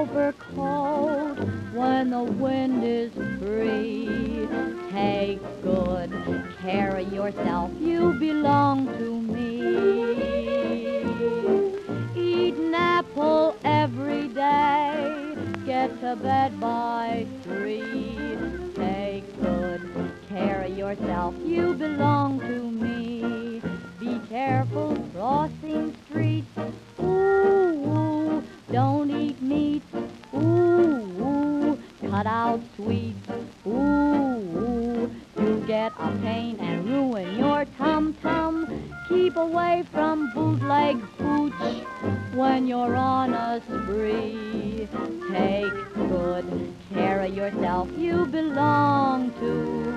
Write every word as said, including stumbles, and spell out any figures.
overcoat when the wind is free. Take good care of yourself, you belong to me. Eat an apple every day, get to bed by three. Take good care of yourself, you belong to me. Be careful crossing streets, ooh, ooh. Don't eat meat, ooh, ooh. Cut out sweets, ooh, ooh. You get a pain and ruin your tum-tum. Keep away from bootleg hooch when you're on a spree. Take good care of yourself, you belong to